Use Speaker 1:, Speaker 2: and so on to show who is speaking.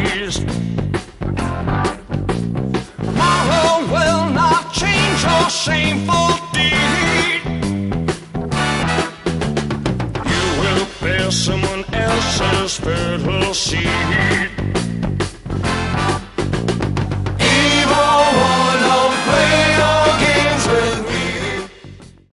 Speaker 1: ways. Tomorrow will not change your shameful deed. You will bear someone else's fertile seed.